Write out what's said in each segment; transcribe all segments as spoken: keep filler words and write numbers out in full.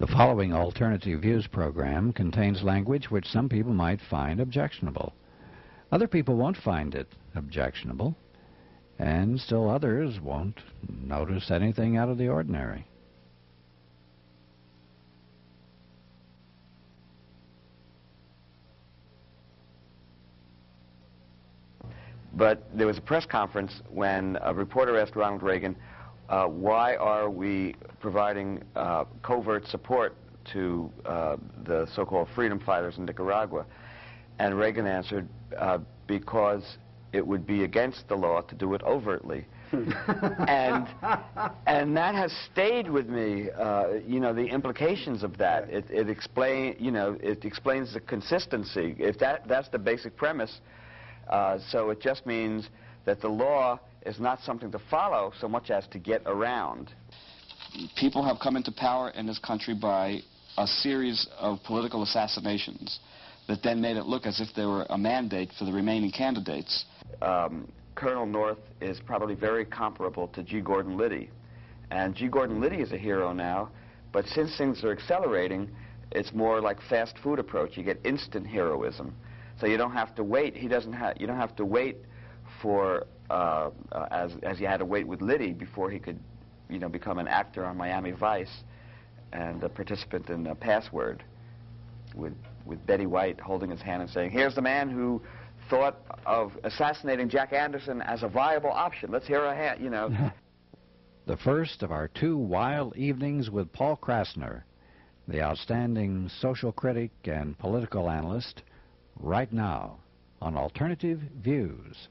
The following Alternative Views program contains language which some people might find objectionable. Other people won't find it objectionable, and still others won't notice anything out of the ordinary. But there was a press conference when a reporter asked Ronald Reagan, uh, why are we providing uh, covert support to uh, the so-called freedom fighters in Nicaragua? And Reagan answered, uh, because it would be against the law to do it overtly. and and that has stayed with me. Uh, you know, the implications of that. It, it explain. You know, it explains the consistency. If that that's the basic premise. Uh, so it just means that the law is not something to follow so much as to get around. People have come into power in this country by a series of political assassinations that then made it look as if there were a mandate for the remaining candidates. Um, Colonel North is probably very comparable to G. Gordon Liddy. And G. Gordon Liddy is a hero now, but since things are accelerating, it's more like fast food approach. You get instant heroism. So you don't have to wait. He doesn't have. You don't have to wait for uh, uh, as as you had to wait with Liddy before he could, you know, become an actor on Miami Vice and a participant in uh, Password, with with Betty White holding his hand and saying, "Here's the man who thought of assassinating Jack Anderson as a viable option. Let's hear a hand." You know. The first of our two wild evenings with Paul Krassner, the outstanding social critic and political analyst, right now on Alternative Views.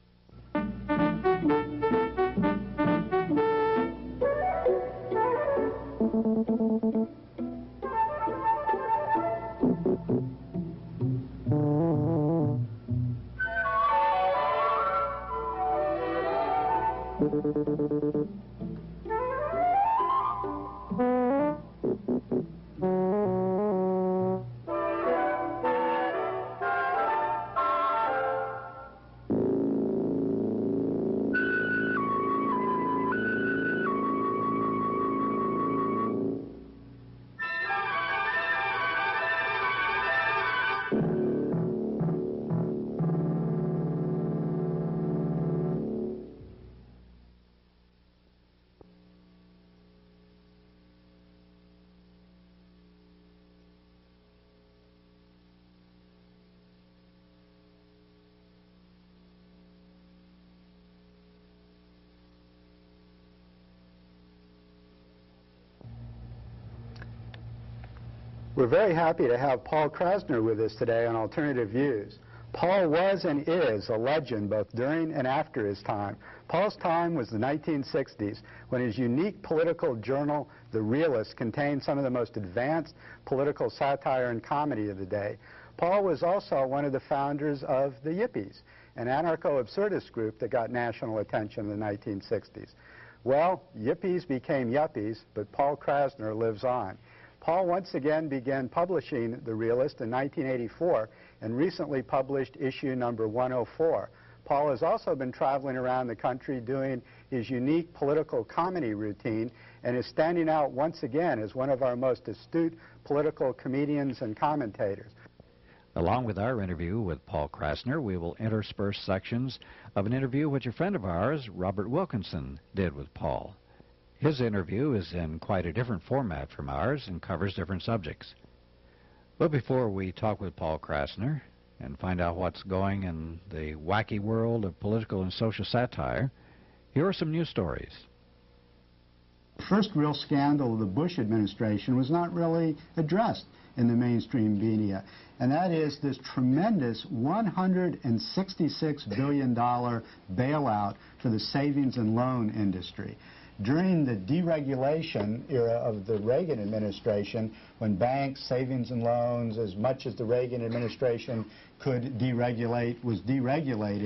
We're very happy to have Paul Krassner with us today on Alternative Views. Paul was and is a legend both during and after his time. Paul's time was the nineteen sixties, when his unique political journal, The Realist, contained some of the most advanced political satire and comedy of the day. Paul was also one of the founders of the Yippies, an anarcho-absurdist group that got national attention in the nineteen sixties. Well, Yippies became Yuppies, but Paul Krassner lives on. Paul once again began publishing The Realist in nineteen eighty-four and recently published issue number one oh four. Paul has also been traveling around the country doing his unique political comedy routine and is standing out once again as one of our most astute political comedians and commentators. Along with our interview with Paul Krassner, we will intersperse sections of an interview which a friend of ours, Robert Wilkinson, did with Paul. His interview is in quite a different format from ours and covers different subjects. But before we talk with Paul Krassner and find out what's going in the wacky world of political and social satire, here are some news stories. The first real scandal of the Bush administration was not really addressed in the mainstream media, and that is this tremendous one hundred sixty-six billion dollars bailout for the savings and loan industry. During the deregulation era of the Reagan administration, when banks, savings and loans, as much as the Reagan administration could deregulate, was deregulated,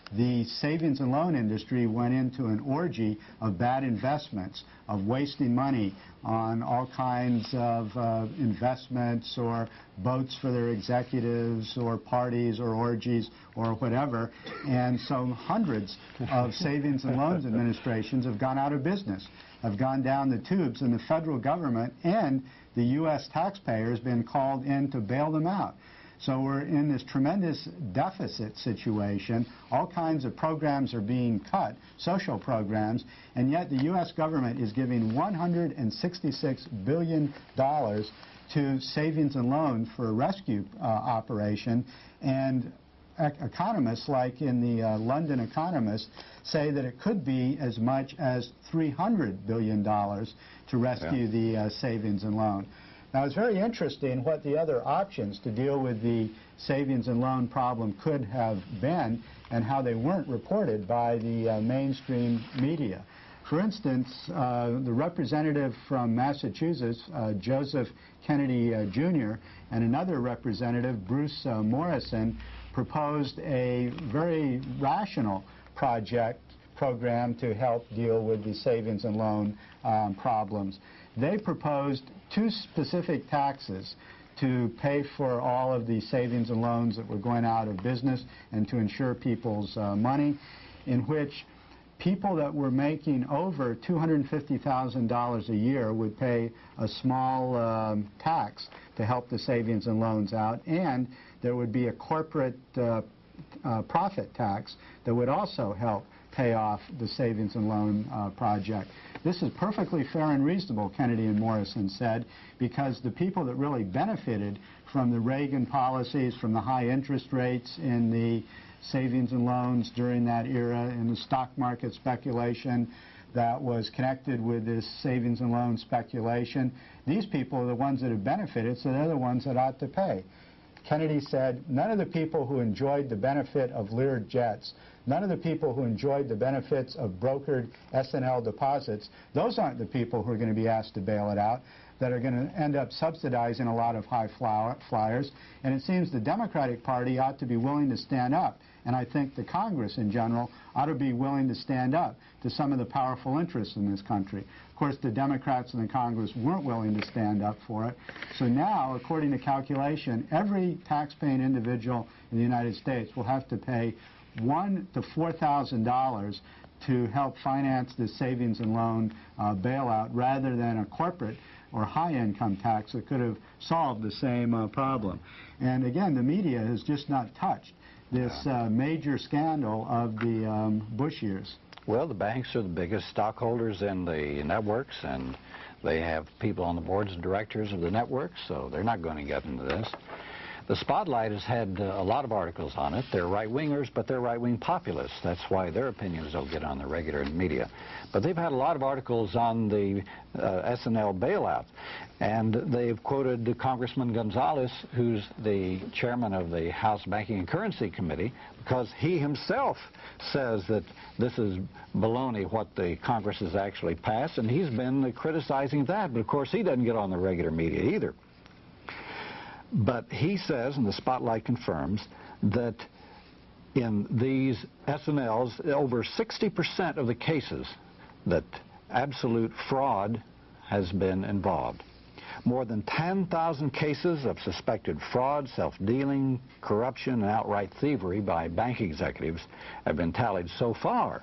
the savings and loan industry went into an orgy of bad investments, of wasting money on all kinds of uh, investments or boats for their executives or parties or orgies or whatever. And so hundreds of savings and loans administrations have gone out of business, have gone down the tubes, and the federal government and the U S taxpayer has been called in to bail them out. So we're in this tremendous deficit situation. All kinds of programs are being cut, social programs, and yet the U S government is giving one hundred sixty-six billion dollars to savings and loan for a rescue uh, operation. And ec economists, like in the uh, London Economist, say that it could be as much as three hundred billion dollars to rescue yeah. the uh, savings and loan. Now, it's very interesting what the other options to deal with the savings and loan problem could have been and how they weren't reported by the uh, mainstream media. For instance, uh, the representative from Massachusetts, uh, Joseph Kennedy uh, Junior, and another representative, Bruce uh, Morrison, proposed a very rational project program to help deal with the savings and loan um, problems. They proposed two specific taxes to pay for all of the savings and loans that were going out of business and to insure people's uh, money, in which people that were making over two hundred fifty thousand dollars a year would pay a small um, tax to help the savings and loans out, and there would be a corporate uh, uh, profit tax that would also help pay off the savings and loan uh, project. This is perfectly fair and reasonable, Kennedy and Morrison said, because the people that really benefited from the Reagan policies, from the high interest rates in the savings and loans during that era, in the stock market speculation that was connected with this savings and loan speculation, these people are the ones that have benefited, so they're the ones that ought to pay. Kennedy said, none of the people who enjoyed the benefit of Lear jets, none of the people who enjoyed the benefits of brokered S and L deposits, those aren't the people who are going to be asked to bail it out, that are going to end up subsidizing a lot of high flyers. And it seems the Democratic Party ought to be willing to stand up. And I think the Congress in general ought to be willing to stand up to some of the powerful interests in this country. Of course, the Democrats in the Congress weren't willing to stand up for it. So now, according to calculation, every taxpaying individual in the United States will have to pay one to four thousand dollars to help finance the savings and loan uh, bailout, rather than a corporate or high-income tax that could have solved the same uh, problem. And again, the media has just not touched this uh, major scandal of the um, Bush years. Well, the banks are the biggest stockholders in the networks, and they have people on the boards and directors of the networks, so they're not going to get into this. The Spotlight has had uh, a lot of articles on it. They're right-wingers, but they're right-wing populists. That's why their opinions don't get on the regular media. But they've had a lot of articles on the uh, S and L bailout. And they've quoted Congressman Gonzalez, who's the chairman of the House Banking and Currency Committee, because he himself says that this is baloney what the Congress has actually passed, and he's been criticizing that. But, of course, he doesn't get on the regular media either. But he says, and the Spotlight confirms, that in these S and Ls, over sixty percent of the cases that absolute fraud has been involved. More than ten thousand cases of suspected fraud, self-dealing, corruption, and outright thievery by bank executives have been tallied so far.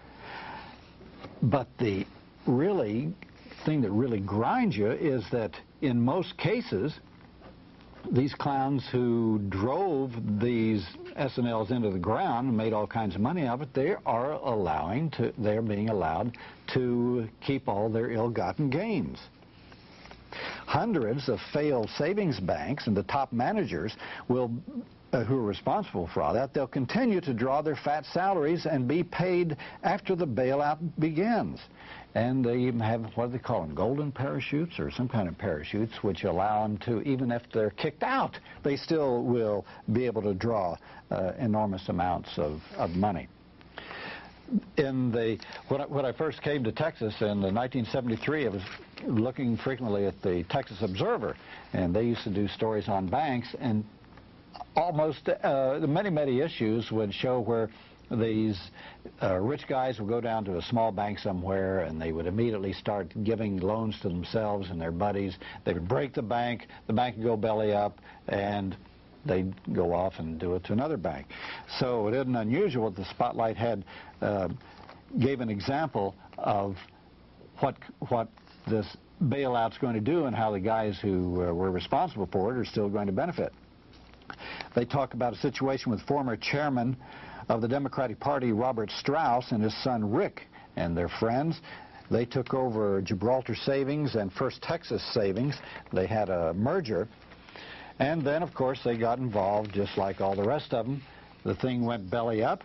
But the really thing that really grinds you is that in most cases, these clowns who drove these S and Ls into the ground and made all kinds of money out of it, they are allowing to, they're being allowed to keep all their ill-gotten gains. Hundreds of failed savings banks and the top managers will, uh, who are responsible for all that, they'll continue to draw their fat salaries and be paid after the bailout begins. And they even have, what do they call them, golden parachutes or some kind of parachutes, which allow them to, even if they're kicked out, they still will be able to draw uh, enormous amounts of, of money. In the, when I, when I first came to Texas in nineteen seventy-three, I was looking frequently at the Texas Observer, and they used to do stories on banks, and almost uh, many, many issues would show where these uh, rich guys would go down to a small bank somewhere and they would immediately start giving loans to themselves and their buddies. They would break the bank, the bank would go belly up, and they'd go off and do it to another bank. So it isn't unusual that the Spotlight had uh, gave an example of what what this bailout's going to do and how the guys who uh, were responsible for it are still going to benefit. They talk about a situation with former chairman of the Democratic Party, Robert Strauss, and his son Rick and their friends. They took over Gibraltar Savings and First Texas Savings. They had a merger. And then, of course, they got involved just like all the rest of them. The thing went belly up.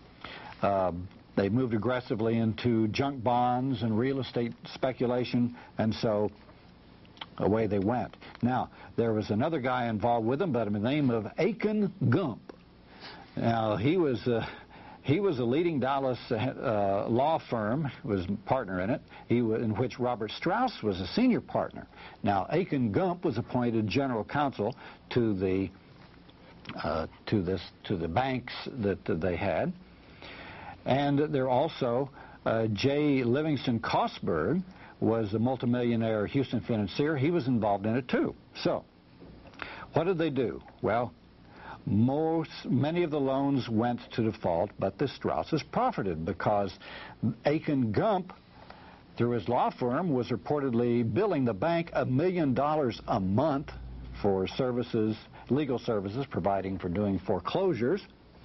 Um, they moved aggressively into junk bonds and real estate speculation, and so away they went. Now, there was another guy involved with them by the name of Achan Gump. Now, he was uh, he was a leading Dallas uh, law firm, was a partner in it, he w in which Robert Strauss was a senior partner. Now, Achan Gump was appointed general counsel to the uh, to this to the banks that, that they had, and there also uh, J. Livingston Kosberg was a multimillionaire Houston financier. He was involved in it too. So, what did they do? Well, most, many of the loans went to default, but the Strausses profited because Achan Gump, through his law firm, was reportedly billing the bank a million dollars a month for services, legal services, providing for doing foreclosures.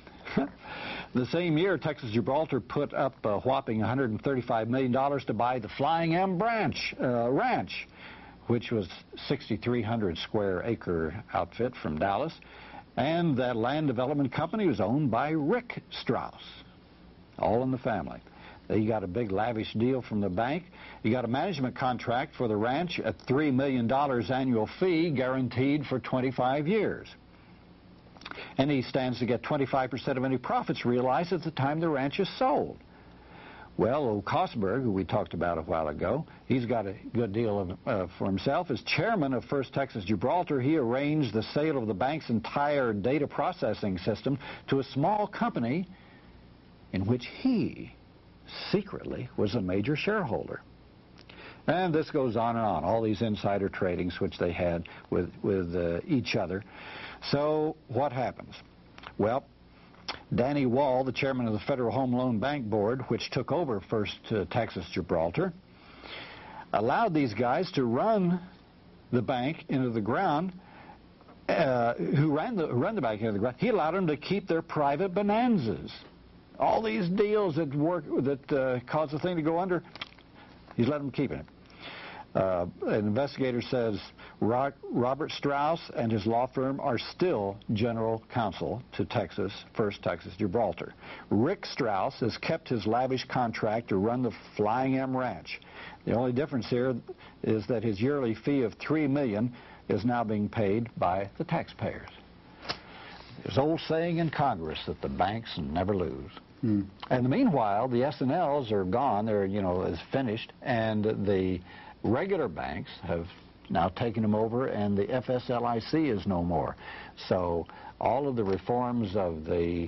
The same year, Texas Gibraltar put up a whopping one hundred thirty-five million dollars to buy the Flying M Branch uh, Ranch, which was sixty-three hundred square acre outfit from Dallas. And that land development company was owned by Rick Strauss, all in the family. He got a big lavish deal from the bank. He got a management contract for the ranch at three million dollars annual fee guaranteed for twenty-five years. And he stands to get twenty-five percent of any profits realized at the time the ranch is sold. Well, old Kosberg, who we talked about a while ago, he's got a good deal of, uh, for himself. As chairman of First Texas Gibraltar, he arranged the sale of the bank's entire data processing system to a small company in which he secretly was a major shareholder. And this goes on and on, all these insider tradings which they had with, with uh, each other. So what happens? Well, Danny Wall, the chairman of the Federal Home Loan Bank Board, which took over First uh, Texas Gibraltar, allowed these guys to run the bank into the ground, uh, who ran the, run the bank into the ground. He allowed them to keep their private bonanzas. All these deals that work that uh, caused the thing to go under, he's let them keep it. Uh, an investigator says Ro Robert Strauss and his law firm are still general counsel to Texas, First Texas Gibraltar. Rick Strauss has kept his lavish contract to run the Flying M Ranch. The only difference here is that his yearly fee of three million dollars is now being paid by the taxpayers. There's an old saying in Congress that the banks never lose. Hmm. And meanwhile, the S and Ls are gone. They're, you know, is finished, and the regular banks have now taken them over, and the F S L I C is no more. So all of the reforms of the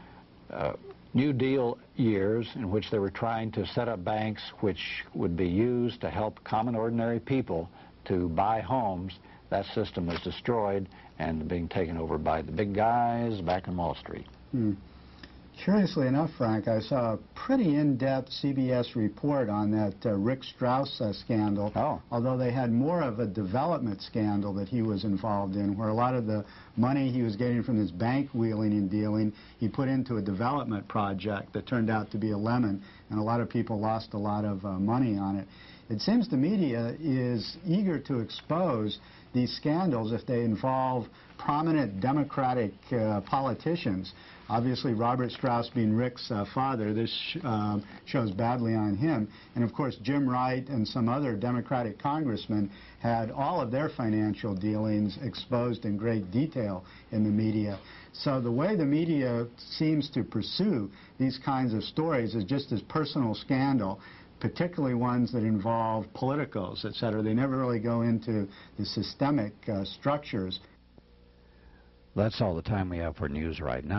uh, New Deal years, in which they were trying to set up banks which would be used to help common ordinary people to buy homes, that system was destroyed and being taken over by the big guys back on Wall Street. Hmm. Curiously enough, Frank, I saw a pretty in-depth C B S report on that uh, Rick Strauss uh, scandal, oh. although they had more of a development scandal that he was involved in, where a lot of the money he was getting from this bank wheeling and dealing, he put into a development project that turned out to be a lemon, and a lot of people lost a lot of uh, money on it. It seems the media is eager to expose these scandals if they involve prominent Democratic uh, politicians. Obviously, Robert Strauss being Rick's uh, father, this sh uh, shows badly on him. And of course, Jim Wright and some other Democratic congressmen had all of their financial dealings exposed in great detail in the media. So the way the media seems to pursue these kinds of stories is just as personal scandal, particularly ones that involve politicos, et cetera. They never really go into the systemic uh, structures. That's all the time we have for news right now.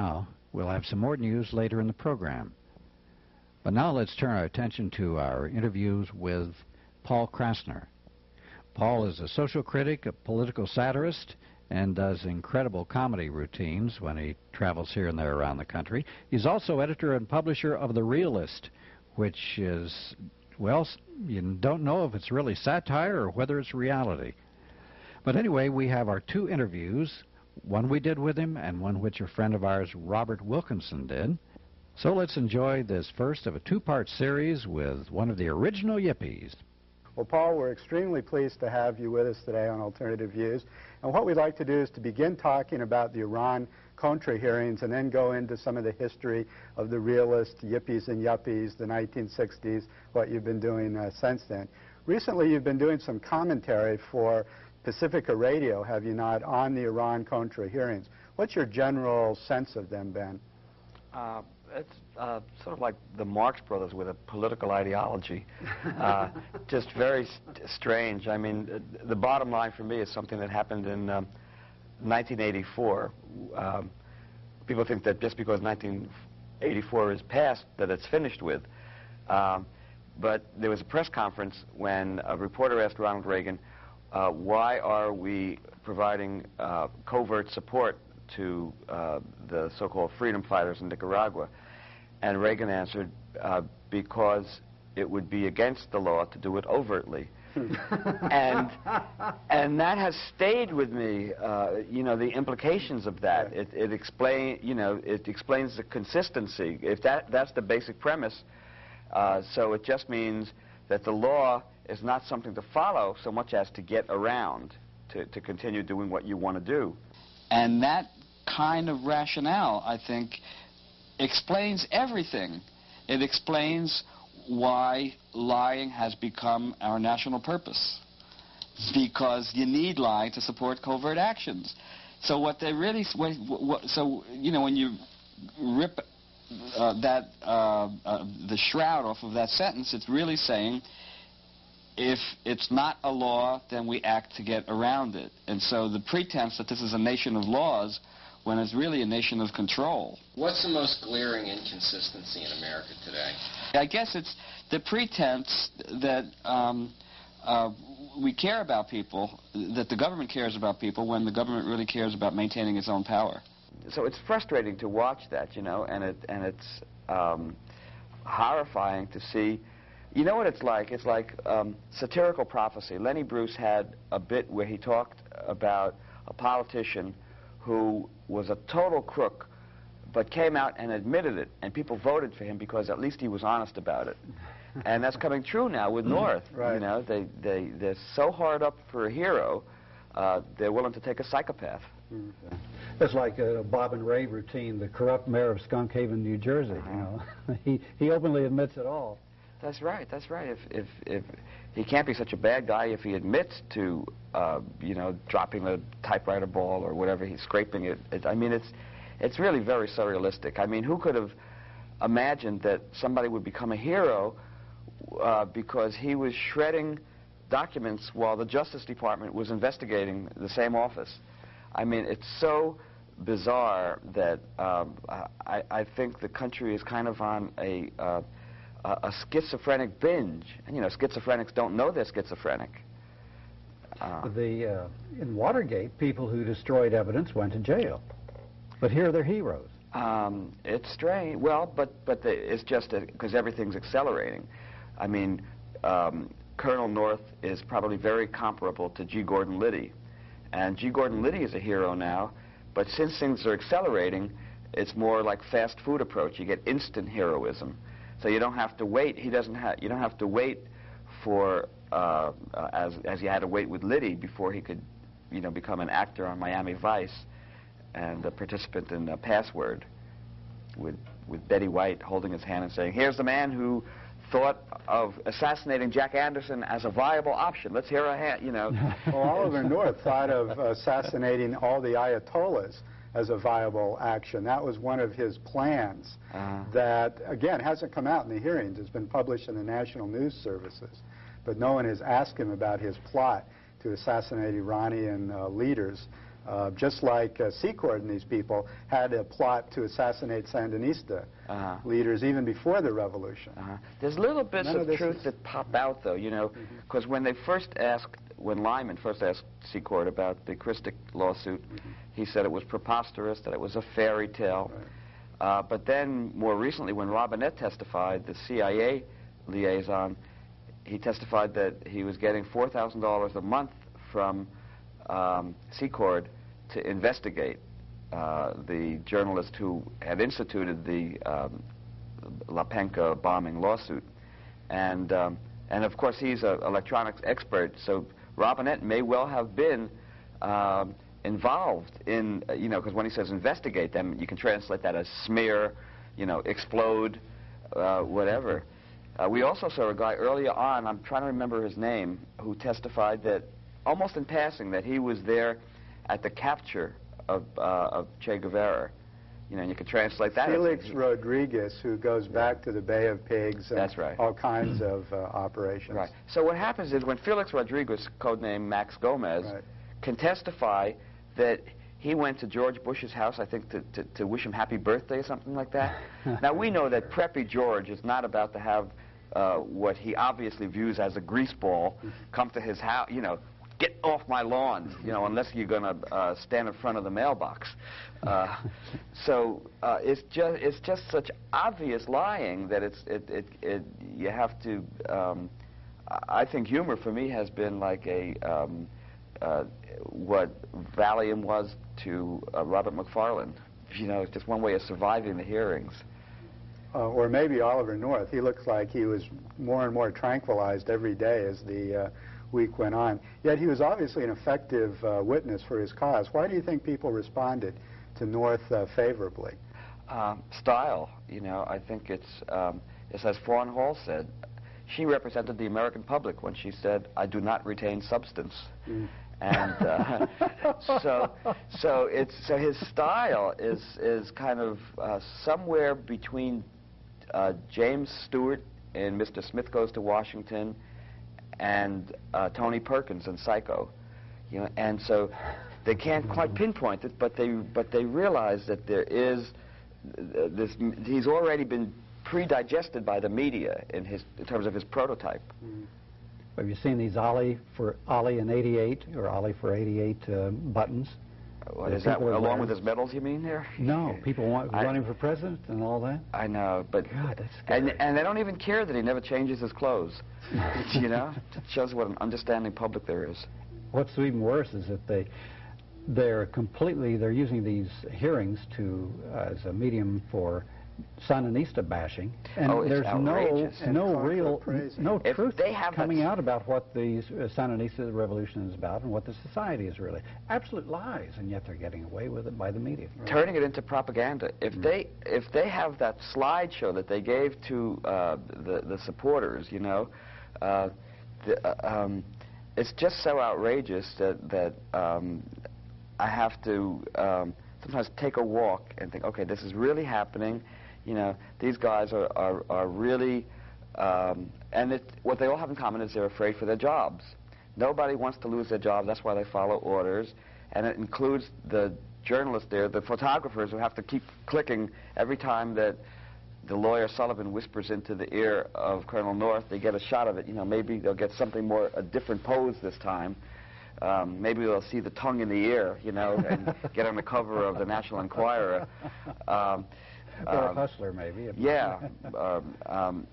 We'll have some more news later in the program. But now let's turn our attention to our interviews with Paul Krassner. Paul is a social critic, a political satirist, and does incredible comedy routines when he travels here and there around the country. He's also editor and publisher of The Realist, which is, well, you don't know if it's really satire or whether it's reality. But anyway, we have our two interviews, one we did with him and one which a friend of ours, Robert Wilkinson, did. So let's enjoy this first of a two-part series with one of the original Yippies. Well, Paul, we're extremely pleased to have you with us today on Alternative Views. And what we'd like to do is to begin talking about the Iran-Contra hearings and then go into some of the history of the Realist, Yippies and Yuppies, the nineteen sixties, what you've been doing uh, since then. Recently, you've been doing some commentary for Pacifica Radio, have you not, on the Iran-Contra hearings. What's your general sense of them, Ben? Uh, it's uh, sort of like the Marx Brothers with a political ideology. Uh, just very st strange. I mean, uh, the bottom line for me is something that happened in um, nineteen eighty-four. Um, people think that just because nineteen eighty-four is past, that it's finished with. Um, but there was a press conference when a reporter asked Ronald Reagan, uh, why are we providing uh, covert support to uh, the so-called freedom fighters in Nicaragua? And Reagan answered, uh, because it would be against the law to do it overtly. and and that has stayed with me, uh, you know, the implications of that. It, it explain, you know, it explains the consistency. If that, that's the basic premise, uh, so it just means that the law is not something to follow so much as to get around, to, to continue doing what you want to do. And that kind of rationale, I think, explains everything. It explains why lying has become our national purpose, because you need lying to support covert actions. So what they really, what, what, so you know, when you rip uh, that uh, uh, the shroud off of that sentence, it's really saying, if it's not a law, then we act to get around it. And so the pretense that this is a nation of laws, when it's really a nation of control. What's the most glaring inconsistency in America today? I guess it's the pretense that um, uh, we care about people, that the government cares about people, when the government really cares about maintaining its own power. So it's frustrating to watch that, you know, and it and it's um, horrifying to see. You know what it's like? It's like um, satirical prophecy. Lenny Bruce had a bit where he talked about a politician who was a total crook, but came out and admitted it, and people voted for him because at least he was honest about it. And that's coming true now with North. Right. You know, they, they, they're so hard up for a hero, uh, they're willing to take a psychopath. Mm-hmm. It's like a Bob and Ray routine, the corrupt mayor of Skunk Haven, New Jersey. Uh-huh. You know, he, he openly admits it all. That's right, that's right. If, if, if he can't be such a bad guy if he admits to, uh, you know, dropping the typewriter ball or whatever, he's scraping it. it. I mean, it's, it's really very surrealistic. I mean, who could have imagined that somebody would become a hero uh, because he was shredding documents while the Justice Department was investigating the same office? I mean, it's so bizarre that um, I, I think the country is kind of on a... Uh, a schizophrenic binge. And, you know, schizophrenics don't know they're schizophrenic. Uh, the, uh, in Watergate, people who destroyed evidence went to jail. But here they're heroes. Um, it's strange. Well, but, but the, it's just because everything's accelerating. I mean, um, Colonel North is probably very comparable to G. Gordon Liddy. And G. Gordon Liddy is a hero now, but since things are accelerating, it's more like fast food approach. You get instant heroism. So you don't have to wait. He doesn't have. You don't have to wait for uh, uh, as as you had to wait with Liddy before he could, you know, become an actor on Miami Vice and a participant in uh, Password, with with Betty White holding his hand and saying, "Here's the man who thought of assassinating Jack Anderson as a viable option. Let's hear a hand." You know. Well, Oliver North thought of assassinating all the Ayatollahs as a viable action. That was one of his plans uh-huh. that, again, hasn't come out in the hearings. It's been published in the national news services. But no one has asked him about his plot to assassinate Iranian uh, leaders Uh, just like uh, Secord and these people had a plot to assassinate Sandinista Uh-huh. leaders even before the revolution. Uh-huh. There's little bits None of of this truth is- that pop out, though, you know, because when they first asked, when Lyman first asked Secord about the Christic lawsuit, he said it was preposterous, that it was a fairy tale. Right. Uh, but then, more recently, when Robinette testified, the C I A liaison, he testified that he was getting four thousand dollars a month from um, Secord to investigate uh, the journalist who had instituted the um, Lapenka bombing lawsuit. And, um, and of course, he's an electronics expert, so Robinette may well have been um, involved in, uh, you know, because when he says investigate them, you can translate that as smear, you know, explode, uh, whatever. Uh, we also saw a guy earlier on, I'm trying to remember his name, who testified that, almost in passing, that he was there at the capture of, uh, of Che Guevara. You know, and you could translate that Felix as... Rodriguez, who goes back to the Bay of Pigs and That's right. all kinds of uh, operations. Right. So what happens is when Felix Rodriguez, codenamed Max Gomez, Right. can testify that he went to George Bush's house, I think, to, to, to wish him happy birthday or something like that. Now, we know that Preppy George is not about to have uh, what he obviously views as a grease ball come to his house, you know, get off my lawn, you know, unless you're going to uh, stand in front of the mailbox. Uh, so uh, it's just it's just such obvious lying that it's it it, it you have to. Um, I think humor for me has been like a um, uh, what Valium was to uh, Robert McFarlane. You know, it's just one way of surviving the hearings. Uh, or maybe Oliver North. He looks like he was more and more tranquilized every day as the uh, week went on. Yet he was obviously an effective uh, witness for his cause. Why do you think people responded to North uh, favorably? Um, style, you know, I think it's, um, it's as Fawn Hall said, she represented the American public when she said, "I do not retain substance." Mm. And uh, so, so it's so his style is is kind of uh, somewhere between uh, James Stewart in Mister Smith Goes to Washington and uh, Tony Perkins in Psycho, you know. And so they can't quite pinpoint it, but they but they realize that there is uh, this. He's already been pre-digested by the media in his in terms of his prototype. Mm. Have you seen these Ollie for Ollie in eighty-eight or Ollie for eighty-eight uh, buttons? What is that? Along with his medals, you mean there? No, people want I, running for president and all that. I know, but God, that's and and they don't even care that he never changes his clothes. You know, it shows what an understanding public there is. What's even worse is that they they're completely they're using these hearings to uh, as a medium for Sandinista bashing, and oh, there's outrageous. no no real no if truth they have coming out about what the uh, Sandinista revolution is about and what the society is really. Absolute lies, and yet they're getting away with it by the media. Turning it into propaganda. If mm. they if they have that slideshow that they gave to uh, the the supporters, you know, uh, the, uh, um, it's just so outrageous that that um, I have to um, sometimes take a walk and think, okay, this is really happening. You know, these guys are, are, are really, um, and it, what they all have in common is they're afraid for their jobs. Nobody wants to lose their job. That's why they follow orders. And it includes the journalists there, the photographers who have to keep clicking every time that the lawyer Sullivan whispers into the ear of Colonel North. They get a shot of it. You know, maybe they'll get something more, a different pose this time. Um, maybe they'll see the tongue in the ear, you know, and get on the cover of the National Enquirer. Um, Or um, a hustler, maybe. Yeah. um, um,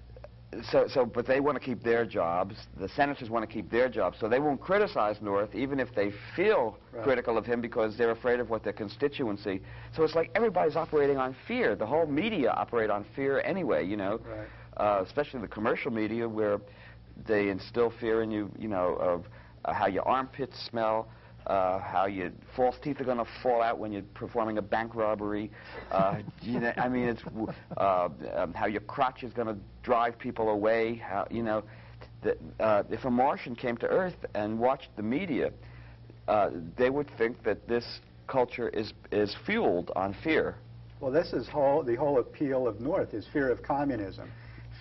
so, so, but they want to keep their jobs. The senators want to keep their jobs, so they won't criticize North, even if they feel right. critical of him, because they're afraid of what their constituency. So it's like everybody's operating on fear. The whole media operate on fear anyway, you know, right. uh, especially the commercial media, where they instill fear in you, you know, of uh, how your armpits smell. Uh, how your false teeth are going to fall out when you're performing a bank robbery. Uh, you know, I mean, it's uh, um, how your crotch is going to drive people away. How, you know, the, uh, if a Martian came to Earth and watched the media, uh, they would think that this culture is is fueled on fear. Well, this is whole, the whole appeal of North is fear of communism,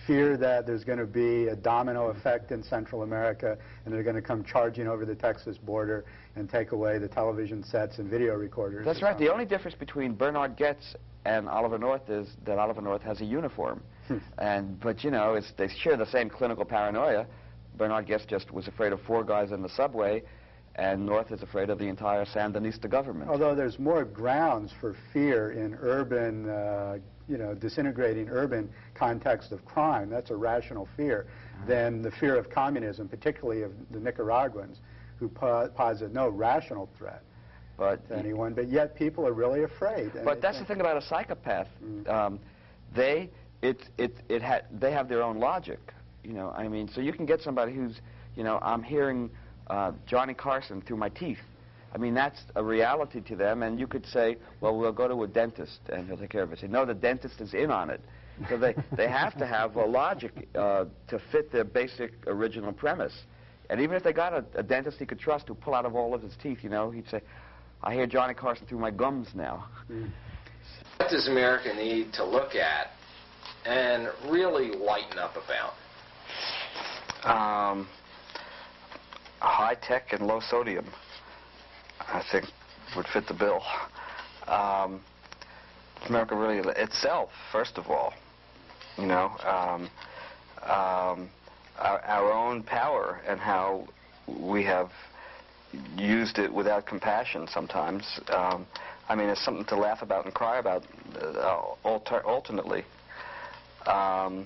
fear that there's going to be a domino effect in Central America and they're going to come charging over the Texas border and take away the television sets and video recorders. That's right. The only difference between Bernard Goetz and Oliver North is that Oliver North has a uniform. and But, you know, it's, they share the same clinical paranoia. Bernard Goetz just was afraid of four guys in the subway, and North is afraid of the entire Sandinista government. Although there's more grounds for fear in urban, uh, you know, disintegrating urban context of crime, that's a rational fear, uh-huh. than the fear of communism, particularly of the Nicaraguans, who po posit no rational threat but to anyone, but yet people are really afraid. But that's the thing about a psychopath. Mm. Um, they, it, it, it ha they have their own logic, you know, I mean, so you can get somebody who's, you know, I'm hearing Uh, Johnny Carson through my teeth. I mean, that's a reality to them, and you could say, well, we'll go to a dentist, and he'll take care of it. Say, no, the dentist is in on it. So they, they have to have a logic uh, to fit their basic original premise. And even if they got a, a dentist he could trust who pull out of all of his teeth, you know, he'd say, I hear Johnny Carson through my gums now. Mm. What does America need to look at and really lighten up about? Um... High tech and low sodium, I think, would fit the bill. Um, America really itself, first of all, you know, um, um, our, our own power and how we have used it without compassion sometimes. Um, I mean, it's something to laugh about and cry about uh, alter alternately. Um,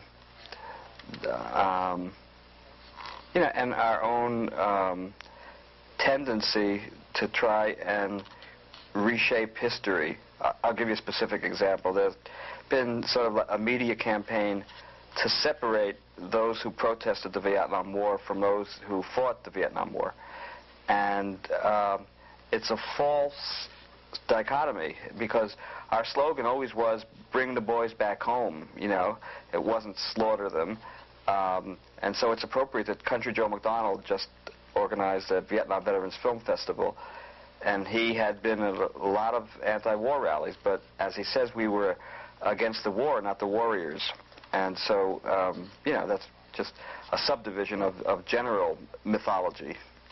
um, You know, and our own um, tendency to try and reshape history. I'll give you a specific example. There's been sort of a media campaign to separate those who protested the Vietnam War from those who fought the Vietnam War. And uh, it's a false dichotomy, because our slogan always was, bring the boys back home, you know. It wasn't slaughter them. Um, and so it's appropriate that Country Joe McDonald just organized a Vietnam Veterans Film Festival, and he had been at a lot of anti-war rallies, but as he says, we were against the war, not the warriors. And so, um, you know, that's just a subdivision of, of general mythology.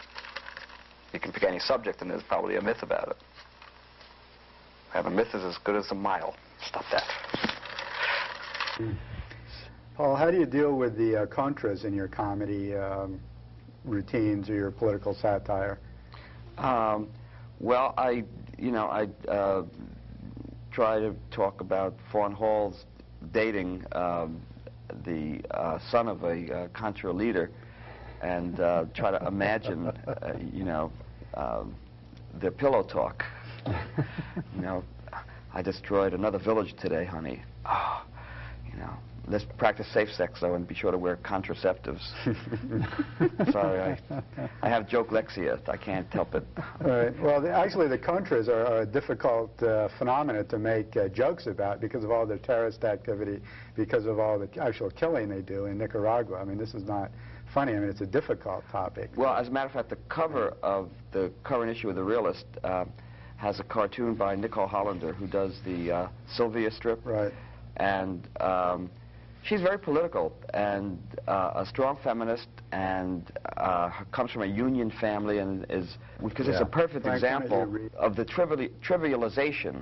You can pick any subject and there's probably a myth about it. And a myth is as good as a mile. Stop that. Mm. Paul, how do you deal with the uh, contras in your comedy um, routines or your political satire? Um, well, I, you know, I uh, try to talk about Fawn Hall's dating um, the uh, son of a uh, Contra leader, and uh, try to imagine, uh, you know, um, their pillow talk. You know, I destroyed another village today, honey. Oh, you know. Let's practice safe sex, though, and be sure to wear contraceptives. Sorry, I, I have jokelexia. I can't help it. All right. Well, the, actually, the Contras are, are a difficult uh, phenomenon to make uh, jokes about because of all their terrorist activity, because of all the actual killing they do in Nicaragua. I mean, this is not funny. I mean, it's a difficult topic. Well, as a matter of fact, the cover of the current issue of The Realist uh, has a cartoon by Nicole Hollander, who does the uh, Sylvia strip. Right. And Um, she's very political and uh, a strong feminist, and uh, comes from a union family, and is because yeah. it's a perfect Frank, example of the triviali trivialization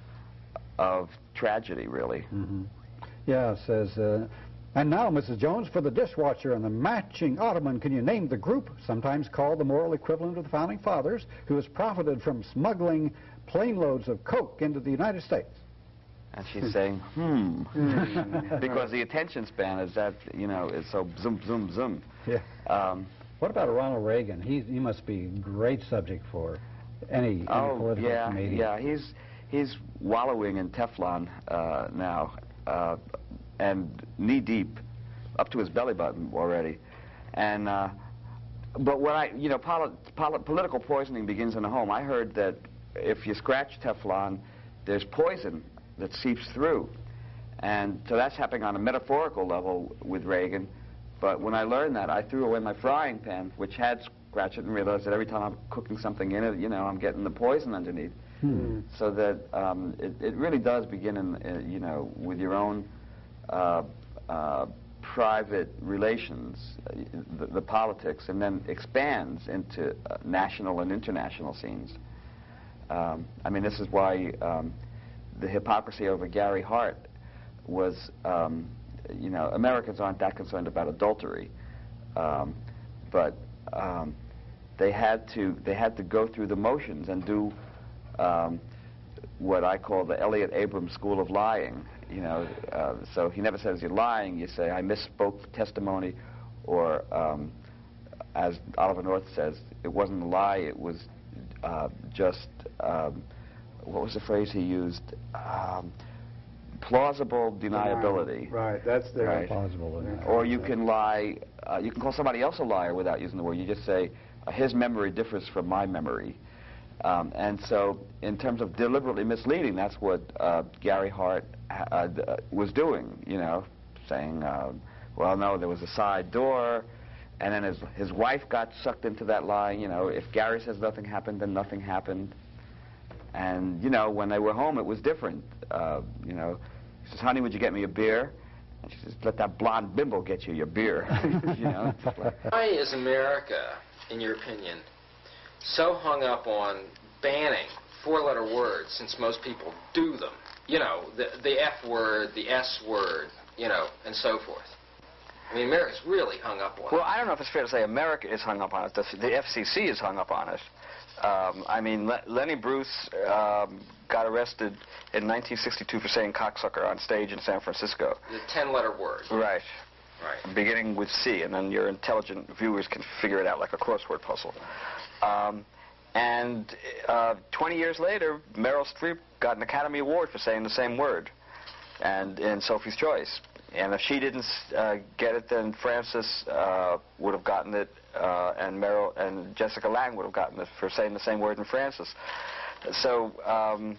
of tragedy, really. Mm-hmm. Yeah, it says, uh, and now, Missus Jones, for the dishwasher and the matching ottoman, can you name the group, sometimes called the moral equivalent of the Founding Fathers, who has profited from smuggling plane loads of coke into the United States? And she's saying, hmm, because the attention span is that, you know, is so zoom, zoom, zoom. Yeah. Um, what about Ronald Reagan? He, he must be a great subject for any, any oh, political yeah, comedian. Yeah, he's, he's wallowing in Teflon uh, now, uh, and knee-deep, up to his belly button already. And, uh, but when I, you know, poli poli political poisoning begins in the home. I heard that if you scratch Teflon, there's poison that seeps through. And so that's happening on a metaphorical level with Reagan. But when I learned that, I threw away my frying pan, which had scratched it, and realized that every time I'm cooking something in it, you know, I'm getting the poison underneath. Hmm. So that um, it, it really does begin, in, uh, you know, with your own uh, uh, private relations, uh, the, the politics, and then expands into uh, national and international scenes. Um, I mean, this is why um, the hypocrisy over Gary Hart was, um, you know, Americans aren't that concerned about adultery, um, but um, they had to they had to go through the motions and do um, what I call the Elliott Abrams school of lying. You know, uh, so he never says you're lying. You say I misspoke testimony, or um, as Oliver North says, it wasn't a lie. It was uh, just um, what was the phrase he used? Um, plausible deniability. Right. That's the right. Plausible. Or you can lie. Uh, you can call somebody else a liar without using the word. You just say uh, his memory differs from my memory. Um, and so, in terms of deliberately misleading, that's what uh, Gary Hart uh, was doing, you know, saying, uh, well, no, there was a side door, and then his, his wife got sucked into that lie, you know, if Gary says nothing happened, then nothing happened. And, you know, when they were home, it was different. Uh, you know, he says, honey, would you get me a beer? And she says, let that blonde bimbo get you your beer. You know? Why is America, in your opinion, so hung up on banning four-letter words, since most people do them? You know, the, the F word, the S word, you know, and so forth. I mean, America's really hung up on it. Well, I don't know if it's fair to say America is hung up on it. The, the F C C is hung up on it. Um, I mean, Le Lenny Bruce um, got arrested in nineteen sixty-two for saying cocksucker on stage in San Francisco. The ten-letter word. Right. Right. Beginning with C, and then your intelligent viewers can figure it out like a crossword puzzle. Um, and uh, twenty years later, Meryl Streep got an Academy Award for saying the same word, and in Sophie's Choice. And if she didn't uh, get it, then Frances uh, would have gotten it, uh, and Meryl and Jessica Lange would have gotten it for saying the same word in Frances. So, um,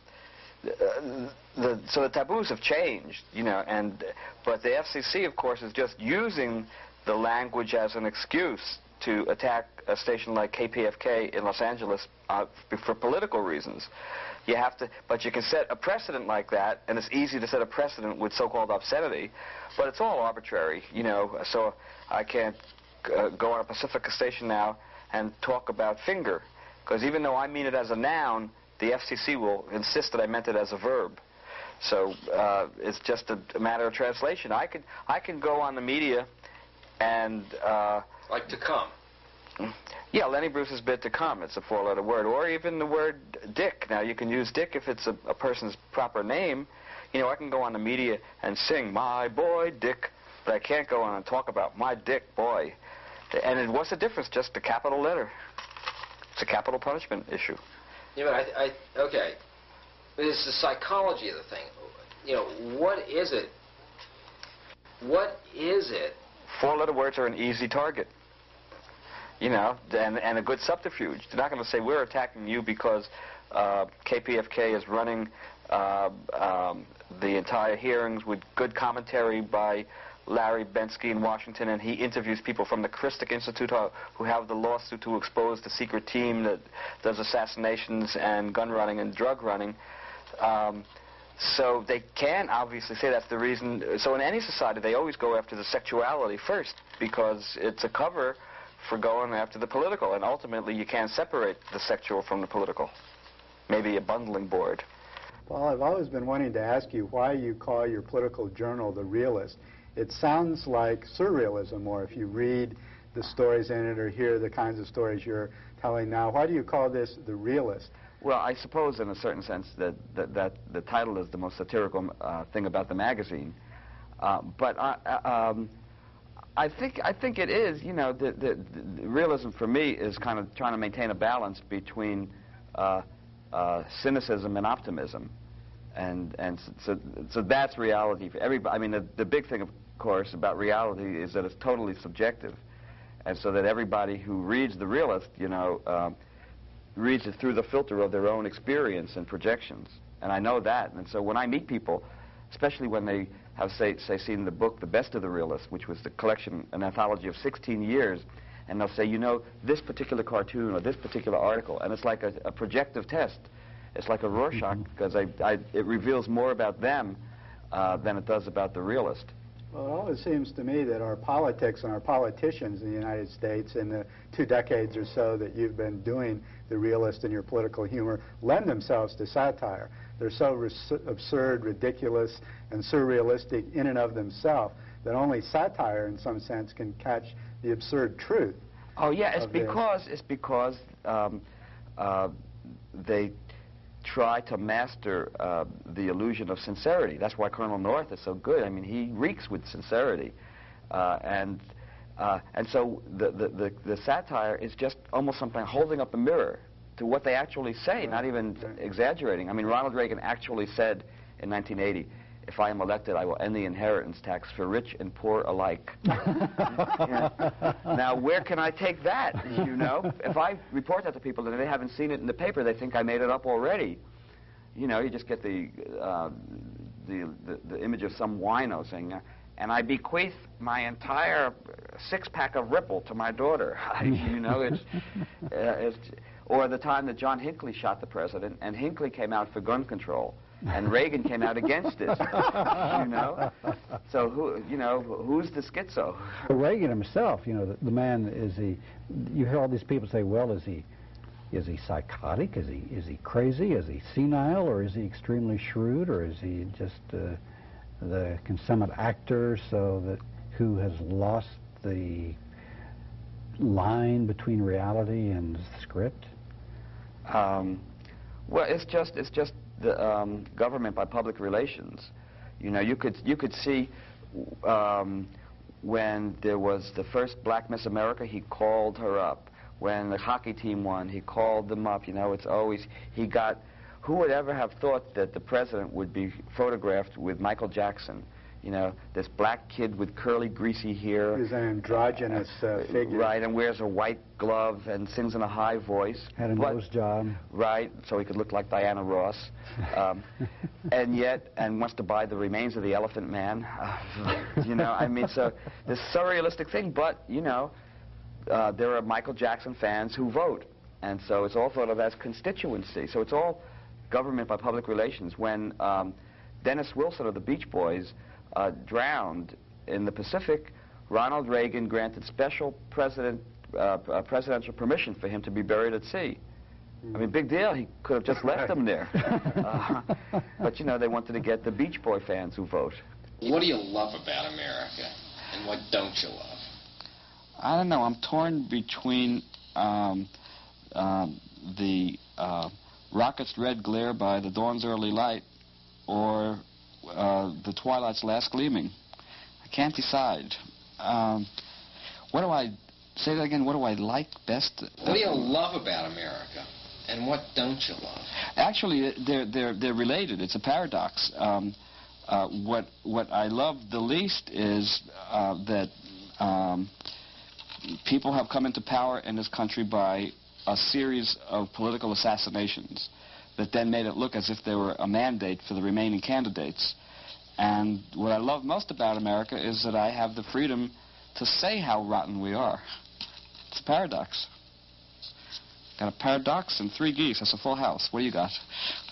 the, so the taboos have changed, you know. And but the F C C, of course, is just using the language as an excuse to attack a station like K P F K in Los Angeles uh, for political reasons. You have to, but you can set a precedent like that, and it's easy to set a precedent with so-called obscenity, but it's all arbitrary, you know. So I can't uh, go on a Pacifica station now and talk about finger, because even though I mean it as a noun, the F C C will insist that I meant it as a verb. So uh, it's just a, a matter of translation. I could, I can go on the media and uh, like to come. Yeah, Lenny Bruce's bit to come. It's a four-letter word. Or even the word dick. Now, you can use dick if it's a, a person's proper name. You know, I can go on the media and sing, my boy Dick, but I can't go on and talk about my dick boy. And it, what's the difference? Just the capital letter. It's a capital punishment issue. Yeah, but I, I okay. It's the psychology of the thing. You know, what is it? What is it? Four-letter words are an easy target. You know, and, and a good subterfuge. They're not going to say, we're attacking you because uh, K P F K is running uh, um, the entire hearings with good commentary by Larry Bensky in Washington, and he interviews people from the Christic Institute who, who have the lawsuit to expose the secret team that does assassinations and gun running and drug running. Um, so they can obviously say that's the reason. So in any society, they always go after the sexuality first, because it's a cover for going after the political, and ultimately you can't separate the sexual from the political. Maybe a bundling board. Well, I've always been wanting to ask you why you call your political journal The Realist. It sounds like surrealism, or if you read the stories in it or hear the kinds of stories you're telling now, why do you call this The Realist? Well, I suppose in a certain sense that, that, that the title is the most satirical uh, thing about the magazine. Uh, but I, uh, um, I think I think it is. You know, the, the, the realism for me is kind of trying to maintain a balance between uh, uh, cynicism and optimism, and and so so that's reality for everybody. I mean, the the big thing, of course, about reality is that it's totally subjective, and so that everybody who reads The Realist, you know, um, reads it through the filter of their own experience and projections, and I know that. And so when I meet people, especially when they have, say, say, seen the book The Best of the Realists, which was the collection, an anthology of sixteen years, and they'll say, you know, this particular cartoon or this particular article, and it's like a, a projective test. It's like a Rorschach, because I, I, it reveals more about them uh, than it does about the realist. Well, it always seems to me that our politics and our politicians in the United States in the two decades or so that you've been doing the realist and your political humor lend themselves to satire. They're so ris- absurd, ridiculous, and surrealistic in and of themselves that only satire, in some sense, can catch the absurd truth. Oh yeah, it's of this. because it's because um, uh, they try to master uh, the illusion of sincerity. That's why Colonel North is so good. I mean, he reeks with sincerity, uh, and uh, and so the, the the the satire is just almost something holding up a mirror to what they actually say, not even exaggerating. I mean, Ronald Reagan actually said in nineteen eighty, "If I am elected, I will end the inheritance tax for rich and poor alike." Yeah. Now, where can I take that? You know, if I report that to people and they haven't seen it in the paper, they think I made it up already. You know, you just get the uh, the, the the image of some wino saying, "And I bequeath my entire six-pack of Ripple to my daughter." You know, it's, uh, it's or the time that John Hinckley shot the president, and Hinckley came out for gun control. And Reagan came out against it, you know. So who, you know, who's the schizo? Reagan himself, you know, the, the man is he. You hear all these people say, "Well, is he, is he psychotic? Is he, is he crazy? Is he senile? Or is he extremely shrewd? Or is he just uh, the consummate actor, so that who has lost the line between reality and script?" Um, well, it's just, it's just. The um, government by public relations. You know, you could you could see um, when there was the first Black Miss America, he called her up. When the hockey team won, he called them up. You know, it's always he got. Who would ever have thought that the president would be photographed with Michael Jackson? You know, this black kid with curly, greasy hair. He's an androgynous uh, figure. Right, and wears a white glove and sings in a high voice. Had a but, nose job. Right, so he could look like Diana Ross. Um, and yet, and wants to buy the remains of the Elephant Man. Uh, you know, I mean, so this surrealistic thing, but, you know, uh, there are Michael Jackson fans who vote. And so it's all thought of as constituency. So it's all government by public relations. When um, Dennis Wilson of the Beach Boys Uh, drowned in the Pacific, Ronald Reagan granted special president, uh, uh, presidential permission for him to be buried at sea. I mean, big deal. He could have just left him there. Uh, but, you know, they wanted to get the Beach Boy fans who vote. What do you love about America, and what don't you love? I don't know. I'm torn between um, um, the uh, rocket's red glare by the dawn's early light or Uh, the twilight's last gleaming. I can't decide. Um, what do I say that again? What do I like best? What do you love about America, and what don't you love? Actually, they're they're they're related. It's a paradox. Um, uh, what what I love the least is uh, that um, people have come into power in this country by a series of political assassinations that then made it look as if there were a mandate for the remaining candidates. And what I love most about America is that I have the freedom to say how rotten we are. It's a paradox. Got a paradox and three geese. That's a full house. What do you got?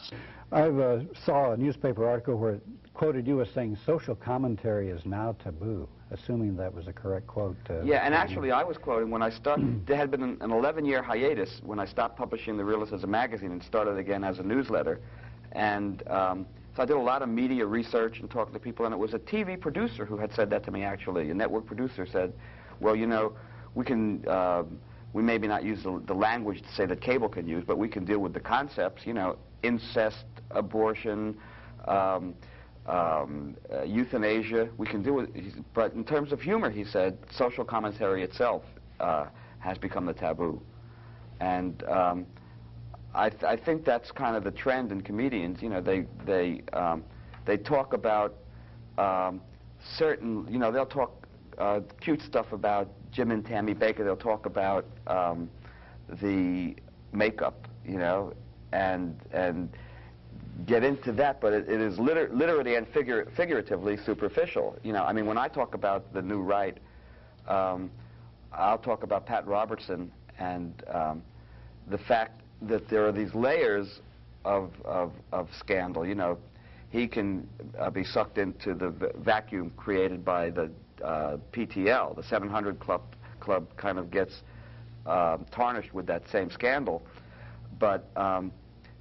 I uh, saw a newspaper article where it quoted you as saying social commentary is now taboo, assuming that was a correct quote. Uh, yeah, and actually I was quoting when I started, there had been an eleven-year hiatus when I stopped publishing The Realist as a magazine and started again as a newsletter. And um, so I did a lot of media research and talking to people, and it was a T V producer who had said that to me, actually. A network producer said, well, you know, we can, uh, we maybe not use the, the language to say that cable can use, but we can deal with the concepts, you know, incest, abortion, um, um, uh, euthanasia. We can do it, but in terms of humor, he said, social commentary itself uh, has become the taboo. And um, I, th I think that's kind of the trend in comedians. You know, they they um, they talk about um, certain. You know, they'll talk uh, cute stuff about Jim and Tammy Baker. They'll talk about um, the makeup. You know, and and get into that, but it, it is liter literally and figure figuratively superficial. You know, I mean, when I talk about the new right, um, I'll talk about Pat Robertson and um, the fact that there are these layers of, of, of scandal. You know, he can uh, be sucked into the v vacuum created by the uh, P T L. The seven hundred Club, club kind of gets uh, tarnished with that same scandal. But um,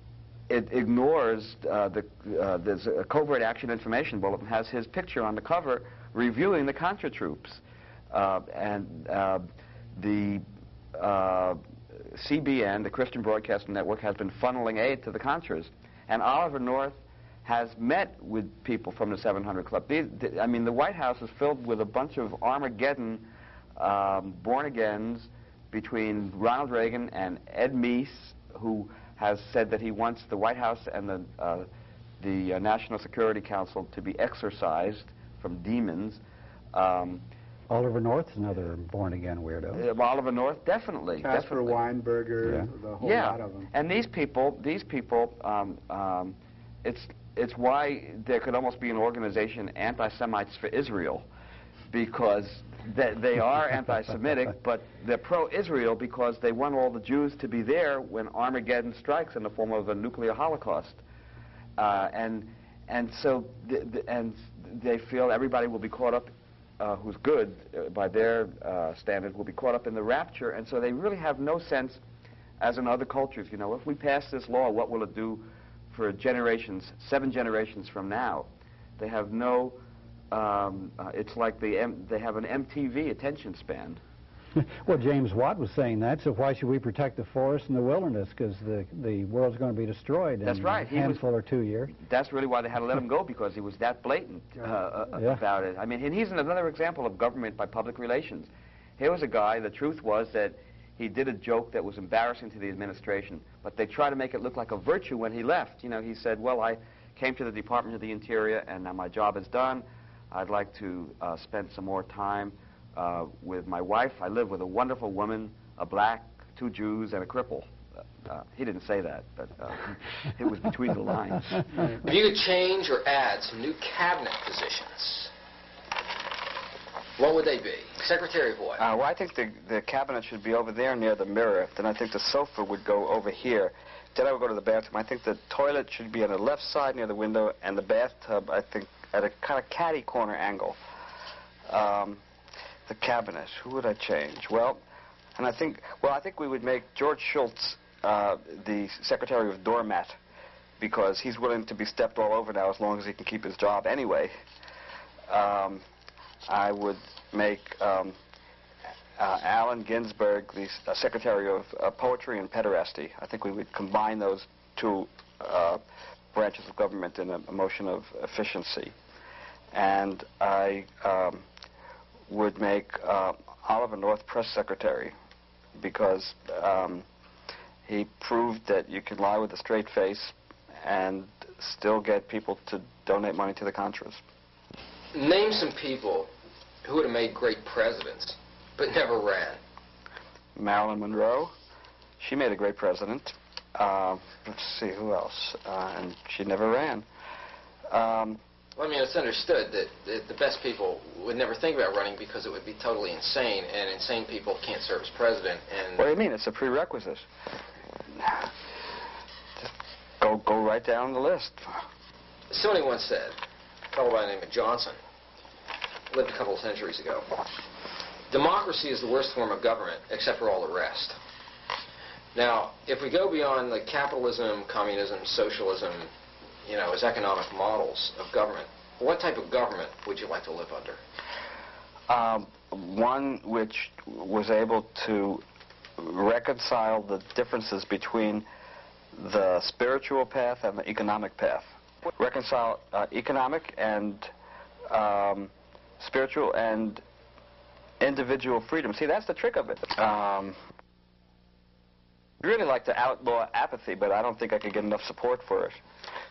it ignores uh, the, uh, there's a Covert Action Information Bulletin has his picture on the cover reviewing the Contra troops. Uh, and uh, the uh, C B N, the Christian Broadcasting Network, has been funneling aid to the Contras. And Oliver North has met with people from the seven hundred Club. These, th I mean, the White House is filled with a bunch of Armageddon um, born-agains between Ronald Reagan and Ed Meese, who has said that he wants the White House and the, uh, the uh, National Security Council to be exorcised from demons. Um, Oliver North's another born-again weirdo. Uh, Oliver North, definitely. Caspar definitely. Weinberger, Yeah. the whole Yeah, lot of them. and these people, these people, um, um, it's it's why there could almost be an organization, Anti-Semites for Israel, because they, they are anti-Semitic, but they're pro-Israel because they want all the Jews to be there when Armageddon strikes in the form of a nuclear holocaust, uh, and and so th th and they feel everybody will be caught up. Uh, who's good, uh, by their uh, standards, will be caught up in the rapture, and so they really have no sense, as in other cultures, you know, if we pass this law, what will it do for generations, seven generations from now? They have no, um, uh, it's like they, M they have an M T V attention span. Well, James Watt was saying that, so why should we protect the forest and the wilderness? Because the, the world's going to be destroyed in That's right. a He handful or two years. That's really why they had to let him go, because he was that blatant uh, uh, Yeah. about it. I mean, and he's another example of government by public relations. Here was a guy, the truth was that he did a joke that was embarrassing to the administration, but they tried to make it look like a virtue when he left. You know, he said, well, I came to the Department of the Interior, and now my job is done. I'd like to uh, spend some more time Uh, with my wife. I live with a wonderful woman, a black, two Jews, and a cripple. Uh, uh, he didn't say that, but uh, it was between the lines. If you could change or add some new cabinet positions, what would they be? Secretary of what? Uh, well, I think the, the cabinet should be over there near the mirror. Then I think the sofa would go over here. Then I would go to the bathroom. I think the toilet should be on the left side near the window, and the bathtub, I think, at a kind of catty corner angle. Um, The cabinet, who would I change? Well, and I think, well, I think we would make George Shultz uh, the Secretary of Doormat, because he's willing to be stepped all over now as long as he can keep his job anyway. Um, I would make um, uh, Allen Ginsberg the uh, Secretary of uh, Poetry and Pederasty. I think we would combine those two uh, branches of government in a, a motion of efficiency. And I Um, would make uh, Oliver North Press Secretary, because um, he proved that you can lie with a straight face and still get people to donate money to the Contras. Name some people who would have made great presidents, but never ran. Marilyn Monroe, she made a great president. Uh, let's see, who else? Uh, and she never ran. Um, Well, I mean, it's understood that the, the best people would never think about running because it would be totally insane, and insane people can't serve as president. And what do you mean? It's a prerequisite. Just go, go right down the list. somebody once said, a fellow by the name of Johnson, lived a couple of centuries ago, democracy is the worst form of government except for all the rest. Now, if we go beyond the capitalism, communism, socialism, you know, as economic models of government, what type of government would you like to live under? Um, one which was able to reconcile the differences between the spiritual path and the economic path. Reconcile uh, economic and um, spiritual and individual freedom. See, that's the trick of it. Um, I'd really like to outlaw apathy, but I don't think I could get enough support for it.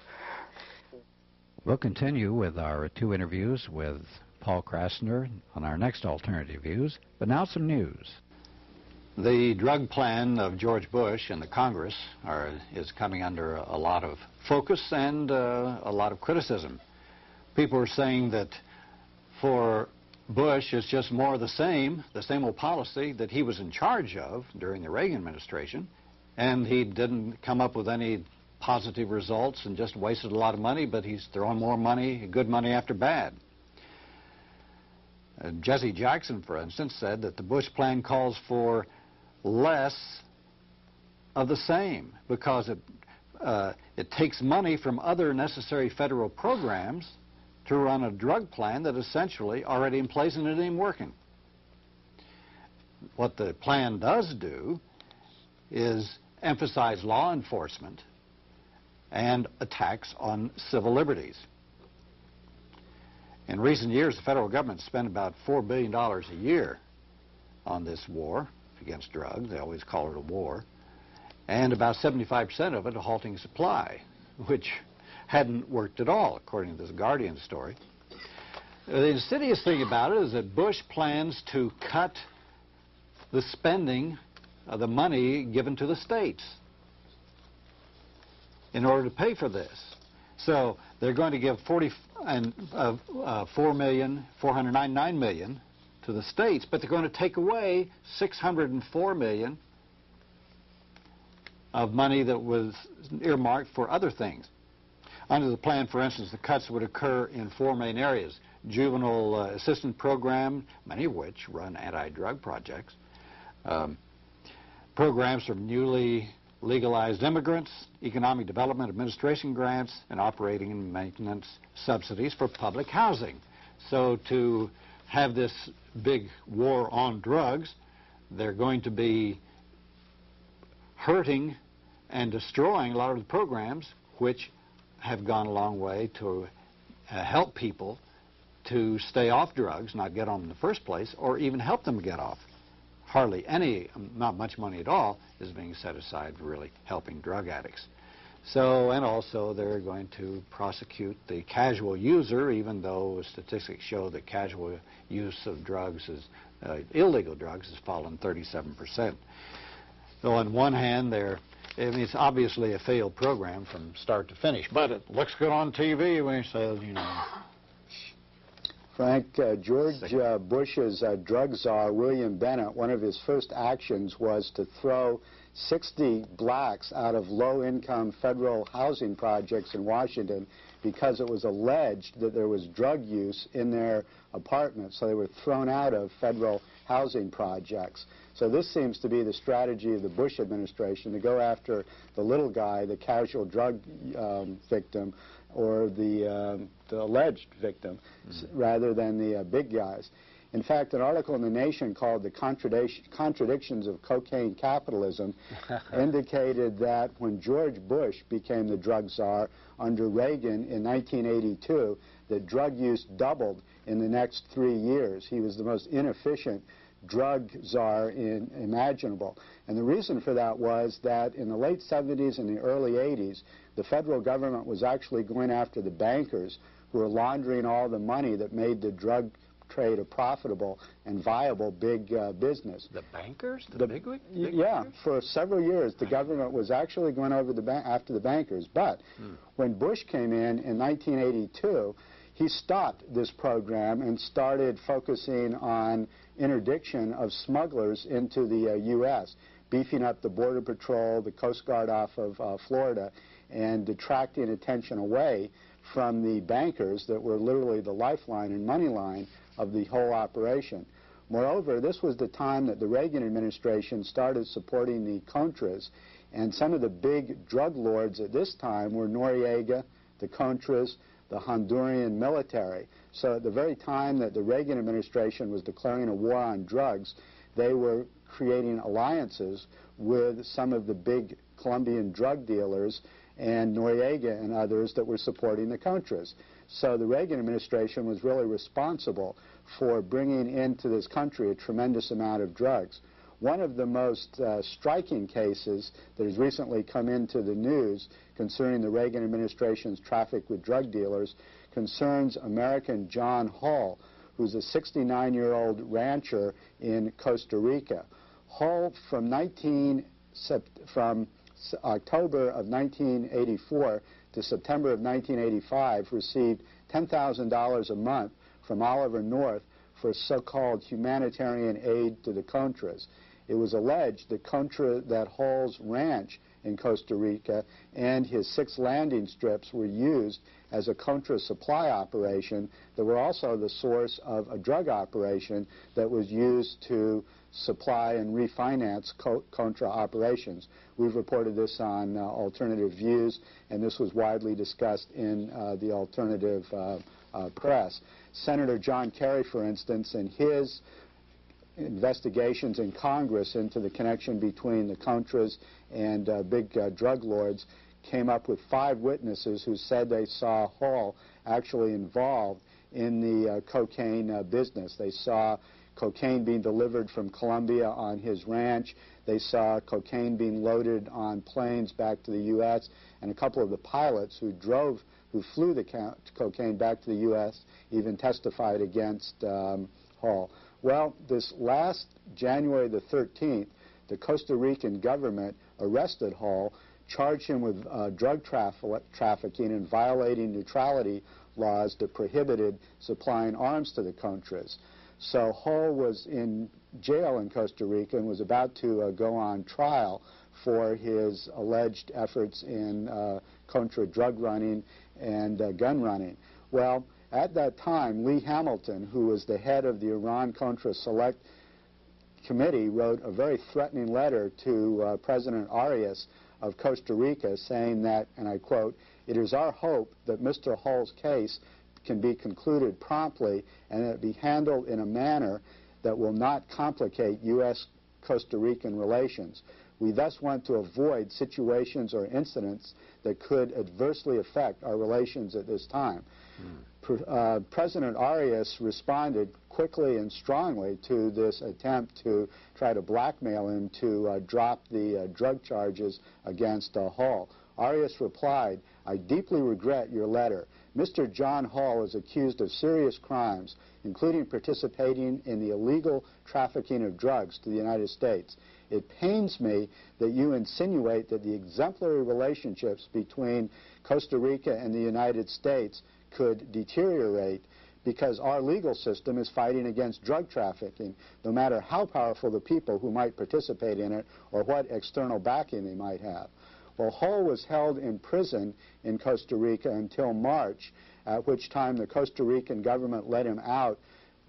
We'll continue with our two interviews with Paul Krasner on our next Alternative Views, but now some news. The drug plan of George Bush and the Congress are, is coming under a, a lot of focus and uh, a lot of criticism. People are saying that for Bush, it's just more of the same, the same old policy that he was in charge of during the Reagan administration, and he didn't come up with any positive results and just wasted a lot of money, but he's throwing more money, good money after bad. Uh, Jesse Jackson, for instance, said that the Bush plan calls for less of the same because it, uh, it takes money from other necessary federal programs to run a drug plan that essentially already in place and it ain't working. What the plan does do is emphasize law enforcement and attacks on civil liberties. In recent years, the federal government spent about four billion dollars a year on this war against drugs. They always call it a war. And about seventy-five percent of it a halting supply, which hadn't worked at all, according to this Guardian story. The insidious thing about it is that Bush plans to cut the spending of the money given to the states in order to pay for this. So they're going to give forty and uh, uh, four million four hundred ninety-nine million to the states, but they're going to take away six hundred four million of money that was earmarked for other things. Under the plan, for instance, the cuts would occur in four main areas: juvenile uh, assistance program, many of which run anti-drug projects, um, programs for newly legalized immigrants, economic development administration grants, and operating and maintenance subsidies for public housing. So to have this big war on drugs, they're going to be hurting and destroying a lot of the programs which have gone a long way to uh, help people to stay off drugs, not get on them in the first place, or even help them get off. Hardly any, not much money at all, is being set aside for really helping drug addicts. So, and also they're going to prosecute the casual user, even though statistics show that casual use of drugs, is, uh, illegal drugs, has fallen thirty-seven percent. So on one hand, they're, I mean, it's obviously a failed program from start to finish, but it looks good on T V when he says, you know. Frank, uh, George uh, Bush's uh, drug czar, William Bennett, one of his first actions was to throw sixty blacks out of low-income federal housing projects in Washington because it was alleged that there was drug use in their apartments. So they were thrown out of federal housing projects. So this seems to be the strategy of the Bush administration, to go after the little guy, the casual drug um, victim, or the, um, the alleged victim, mm-hmm. rather than the uh, big guys. In fact, an article in The Nation called The Contradic Contradictions of Cocaine Capitalism indicated that when George Bush became the drug czar under Reagan in nineteen eighty-two, that drug use doubled in the next three years. He was the most inefficient drug czar in, imaginable. And the reason for that was that in the late seventies and the early eighties, the federal government was actually going after the bankers who were laundering all the money that made the drug trade a profitable and viable big uh, business. The bankers? The, the big, big Yeah, bankers? for several years the government was actually going over the ba after the bankers. But hmm. when Bush came in in nineteen eighty-two, he stopped this program and started focusing on interdiction of smugglers into the uh, U S, beefing up the Border Patrol, the Coast Guard off of uh, Florida, and detracting attention away from the bankers that were literally the lifeline and money line of the whole operation. Moreover, this was the time that the Reagan administration started supporting the Contras, and some of the big drug lords at this time were Noriega, the Contras, the Honduran military. So at the very time that the Reagan administration was declaring a war on drugs, they were creating alliances with some of the big Colombian drug dealers and Noriega and others that were supporting the Contras. So the Reagan administration was really responsible for bringing into this country a tremendous amount of drugs. One of the most uh, striking cases that has recently come into the news concerning the Reagan administration's traffic with drug dealers concerns American John Hall, who's a sixty-nine-year-old rancher in Costa Rica. Hall, from, nineteen, from October of nineteen eighty-four to September of nineteen eighty-five, received ten thousand dollars a month from Oliver North for so-called humanitarian aid to the Contras. It was alleged that Contra, that Hall's ranch in Costa Rica and his six landing strips were used as a Contra supply operation that were also the source of a drug operation that was used to supply and refinance co Contra operations. We've reported this on uh, Alternative Views, and this was widely discussed in uh, the alternative uh, uh, press. Senator John Kerry, for instance, in his investigations in Congress into the connection between the Contras and uh, big uh, drug lords, came up with five witnesses who said they saw Hall actually involved in the uh, cocaine uh, business. They saw cocaine being delivered from Colombia on his ranch. They saw cocaine being loaded on planes back to the U S, and a couple of the pilots who drove, who flew the cocaine back to the U S even testified against um, Hall. Well, this last January the thirteenth, the Costa Rican government arrested Hall, charged him with uh, drug traf trafficking and violating neutrality laws that prohibited supplying arms to the Contras. So Hall was in jail in Costa Rica and was about to uh, go on trial for his alleged efforts in uh, Contra drug running and uh, gun running. Well, at that time, Lee Hamilton, who was the head of the Iran-Contra Select Committee, wrote a very threatening letter to uh, President Arias of Costa Rica saying that, and I quote, "It is our hope that Mister Hall's case can be concluded promptly and that it be handled in a manner that will not complicate U S Costa Rican relations. We thus want to avoid situations or incidents that could adversely affect our relations at this time." Mm. Pre uh, President Arias responded quickly and strongly to this attempt to try to blackmail him to uh, drop the uh, drug charges against uh, Hall. Arias replied, "I deeply regret your letter. Mister John Hall is accused of serious crimes, including participating in the illegal trafficking of drugs to the United States. It pains me that you insinuate that the exemplary relationships between Costa Rica and the United States could deteriorate because our legal system is fighting against drug trafficking, no matter how powerful the people who might participate in it or what external backing they might have." Well, Hall was held in prison in Costa Rica until March, at which time the Costa Rican government let him out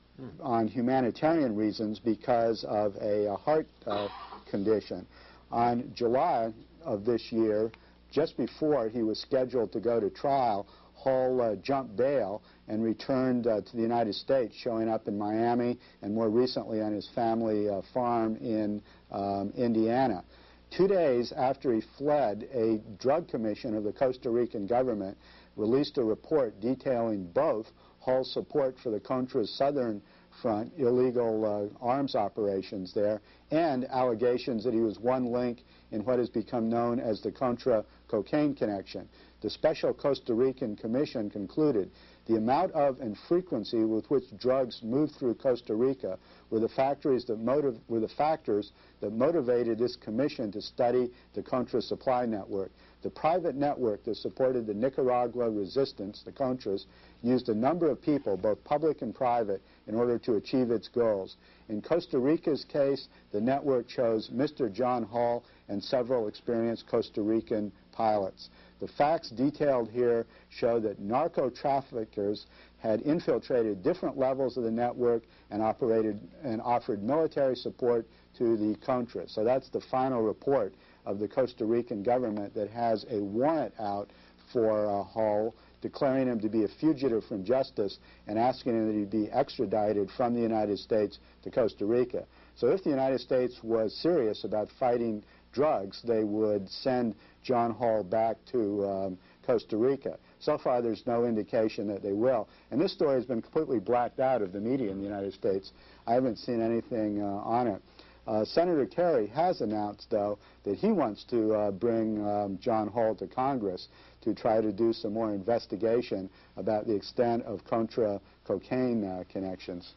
on humanitarian reasons because of a, a heart uh, condition. On July of this year, just before he was scheduled to go to trial, Hall uh, jumped bail and returned uh, to the United States, showing up in Miami and more recently on his family uh, farm in um, Indiana. Two days after he fled, a drug commission of the Costa Rican government released a report detailing both Hall's support for the Contra's Southern Front illegal uh, arms operations there and allegations that he was one link in what has become known as the Contra cocaine connection. The Special Costa Rican Commission concluded the amount of and frequency with which drugs moved through Costa Rica were the, factories that motiv were the factors that motivated this commission to study the Contra supply network. The private network that supported the Nicaragua resistance, the Contras, used a number of people, both public and private, in order to achieve its goals. In Costa Rica's case, the network chose Mister John Hall and several experienced Costa Rican pilots. The facts detailed here show that narco-traffickers had infiltrated different levels of the network and operated and offered military support to the Contras. So that's the final report of the Costa Rican government that has a warrant out for uh, Hall, declaring him to be a fugitive from justice and asking him that he be extradited from the United States to Costa Rica. So if the United States was serious about fighting drugs, they would send John Hall back to um, Costa Rica. So far, there's no indication that they will. And this story has been completely blacked out of the media in the United States. I haven't seen anything uh, on it. Uh, Senator Kerry has announced, though, that he wants to uh, bring um, John Hall to Congress to try to do some more investigation about the extent of Contra cocaine uh, connections.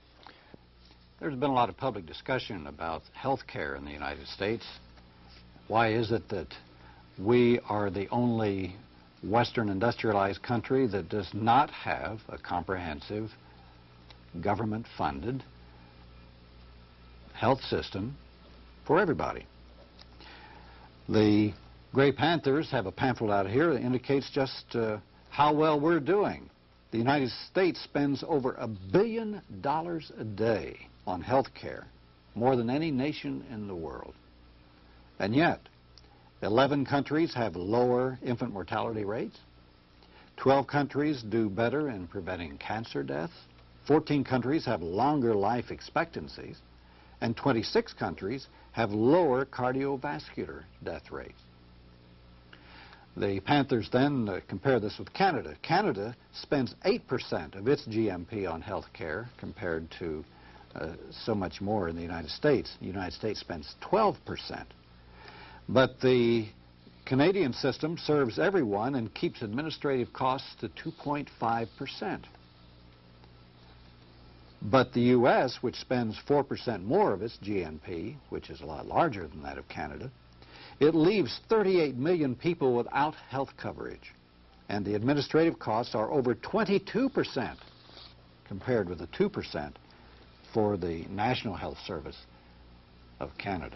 There's been a lot of public discussion about health care in the United States. Why is it that we are the only Western industrialized country that does not have a comprehensive government-funded health system for everybody. The Gray Panthers have a pamphlet out here that indicates just uh, how well we're doing. The United States spends over a billion dollars a day on health care, more than any nation in the world. And yet, eleven countries have lower infant mortality rates. twelve countries do better in preventing cancer deaths. fourteen countries have longer life expectancies. And twenty-six countries have lower cardiovascular death rates. The Panthers then uh, compare this with Canada. Canada spends eight percent of its G M P on health care compared to uh, so much more in the United States. The United States spends twelve percent. But the Canadian system serves everyone and keeps administrative costs to two point five percent. But the U S, which spends four percent more of its G N P, which is a lot larger than that of Canada, it leaves thirty-eight million people without health coverage. And the administrative costs are over twenty-two percent compared with the two percent for the National Health Service of Canada.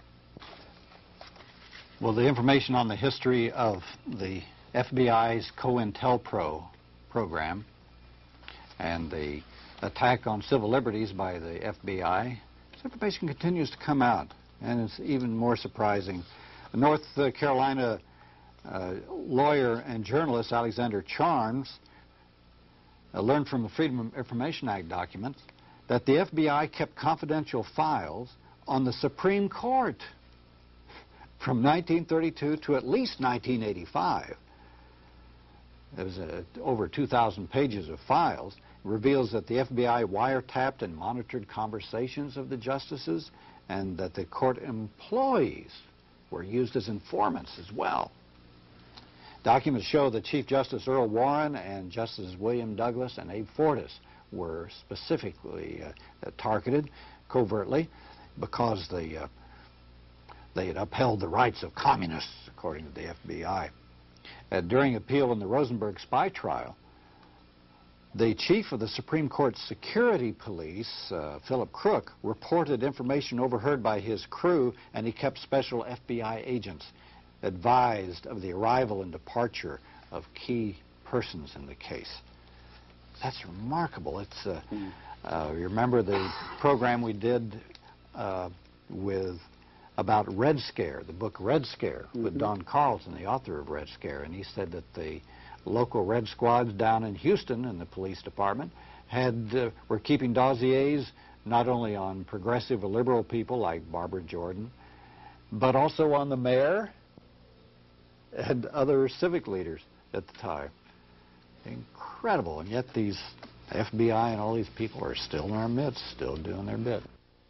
Well, the information on the history of the F B I's COINTELPRO program and the attack on civil liberties by the F B I, this information continues to come out, and it's even more surprising. North Carolina uh, lawyer and journalist Alexander Charms uh, learned from the Freedom of Information Act documents that the F B I kept confidential files on the Supreme Court from nineteen thirty-two to at least nineteen eighty-five. There was uh, over two thousand pages of files. It reveals that the F B I wiretapped and monitored conversations of the justices, and that the court employees were used as informants as well. Documents show that Chief Justice Earl Warren and Justices William Douglas and Abe Fortas were specifically uh, targeted covertly because they, uh, they had upheld the rights of communists, according to the F B I. Uh, during appeal in the Rosenberg spy trial, the chief of the Supreme Court Security Police, uh, Philip Crook, reported information overheard by his crew, and he kept special F B I agents advised of the arrival and departure of key persons in the case. That's remarkable. It's, uh, mm. uh, you remember the program we did uh, with about Red Scare, the book Red Scare, mm-hmm. with Don Carlson, the author of Red Scare, and he said that the local Red Squads down in Houston in the police department had uh, were keeping dossiers not only on progressive or liberal people like Barbara Jordan, but also on the mayor and other civic leaders at the time. Incredible, and yet these F B I and all these people are still in our midst, still doing their bit.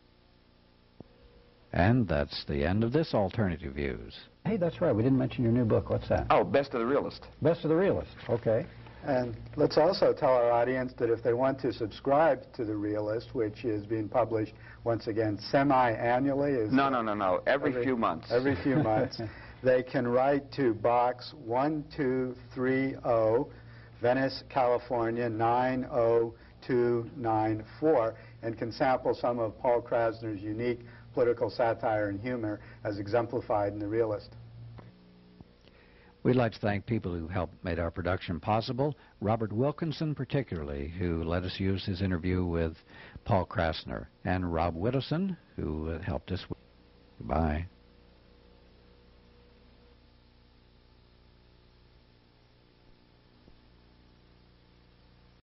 And that's the end of this Alternative Views. Hey, that's right. We didn't mention your new book. What's that? Oh, Best of the Realist. Best of the Realist. Okay. And let's also tell our audience that if they want to subscribe to The Realist, which is being published, once again, semi-annually. Is no, no, no, no. Every, every few months. Every few months. They can write to Box one two three zero, Venice, California, nine oh two nine four, and can sample some of Paul Krasner's unique political satire and humor as exemplified in The Realist. We'd like to thank people who helped make our production possible. Robert Wilkinson particularly, who let us use his interview with Paul Krasner, and Rob Widdowson, who uh, helped us. Goodbye.